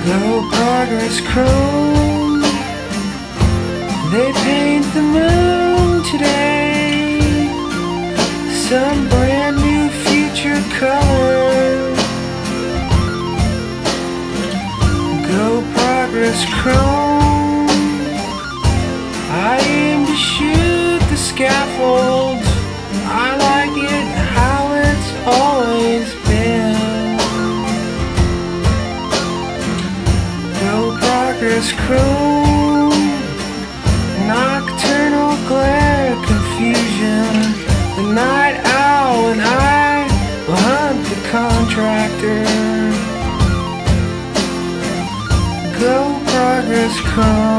Go Progress Chrome. They paint the moon today, some brand new future color. Go Progress Chrome. I aim to shoot the scaffold. I like it how it's always been. Go Progress Chrome. Nocturnal glare, confusion. The night owl and I will hunt the contractor. Go Progress Chrome.